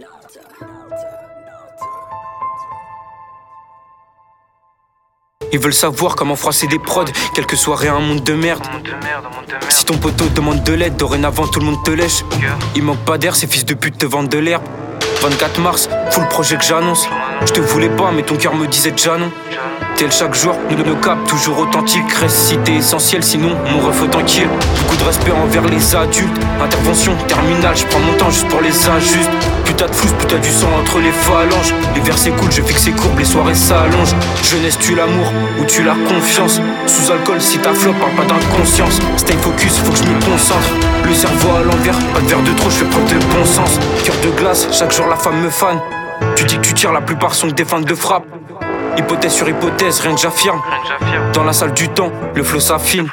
Ils veulent savoir comment froisser des prods. Quelques soirées, un monde de merde. Si ton poteau demande de l'aide, dorénavant tout le monde te lèche. Il manque pas d'air, ces fils de pute te vendent de l'herbe. 24 mars, full projet que j'annonce. Je te voulais pas, mais ton cœur me disait déjà non. Tel chaque jour, nos caps toujours authentiques. Reste si t'es essentiel, sinon mon ref tranquille. Beaucoup de respect envers les adultes. Intervention terminale, je prends mon temps juste pour les injustes. Putain de flouze, putain du sang entre les phalanges. Les versets coulent, je fixe les courbes, les soirées s'allongent. Jeunesse tue l'amour ou tue la confiance. Sous alcool, si ta flop, parle pas d'inconscience. Stay focus, faut que je me concentre. Le cerveau à l'envers, pas de verre de trop, je fais preuve de bon sens. Cœur de glace, chaque jour la femme me fan. Tu dis que tu tires, la plupart sont que des fans de frappe. Hypothèse sur hypothèse, rien que j'affirme. Dans la salle du temps, le flow s'affine.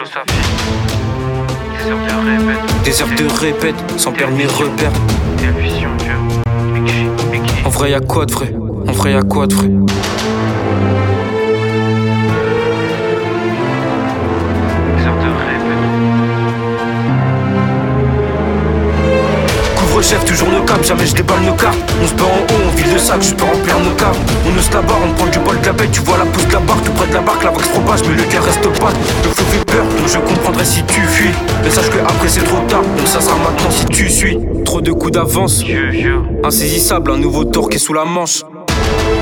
Des heures de répète, sans permis repère. En vrai y'a quoi de vrai? En vrai y'a quoi de vrai? Chef, toujours nos caps, jamais je déballe nos cartes. On se bat en haut, on vide le sac, je peux remplir nos caves. On ose la barre, on prend du bol de la bête. Tu vois la pousse de la barre, tout près de la barque, la vague se propage, mais le cœur reste pas. Le flow fait peur, donc je comprendrai si tu fuis. Mais sache que après c'est trop tard, donc ça sera maintenant si tu suis. Trop de coups d'avance, insaisissable, un nouveau tour qui est sous la manche.